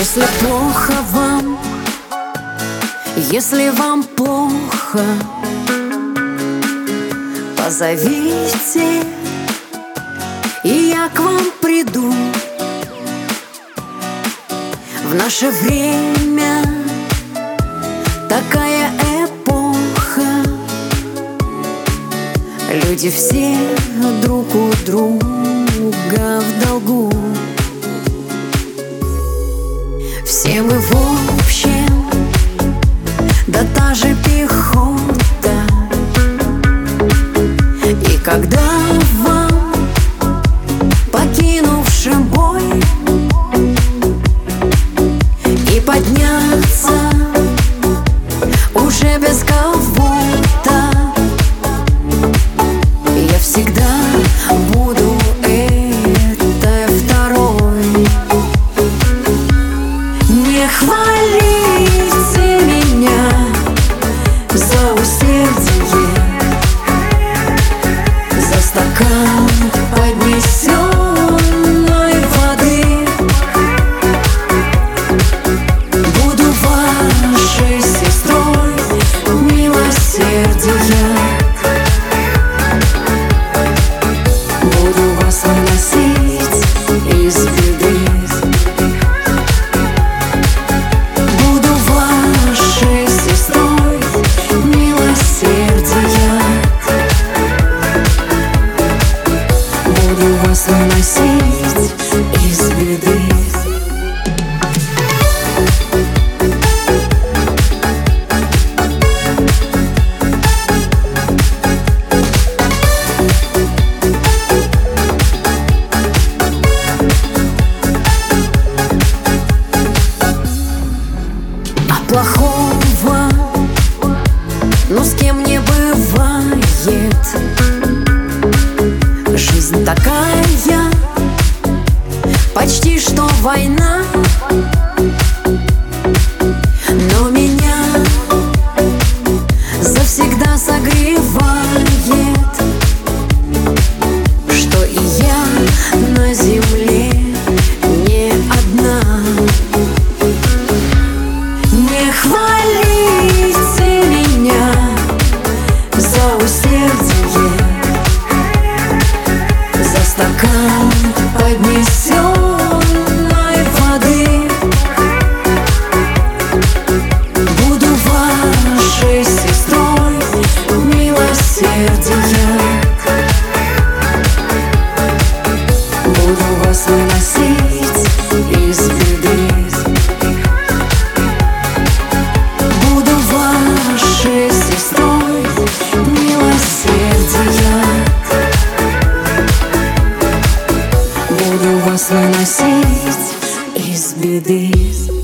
Если плохо вам, если вам плохо, позовите, и я к вам приду. В наше время такая эпоха, люди все друг у друга в долгу. Все мы в общем, да та же пехота. И когда вам, покинувшим бой, и подняться уже без кого-то, я всегда буду этой второй. Не хвалите меня за усердие, за стакан поднесенной воды. Буду вашей сестрой милосердия, буду вас выносить из беды. Буду вашей сестрой милосердия, буду вас выносить из беды. Плохого, но с кем не бывает. Жизнь такая, почти что война. Но меня завсегда согревает, что и я на земле не одна. Не хвалите меня за усердие, за стакан поднесенной воды. Буду вашей сестрой милосердия, буду вас выносить из беды. Вашей сестрой милосердия, буду вас выносить из беды.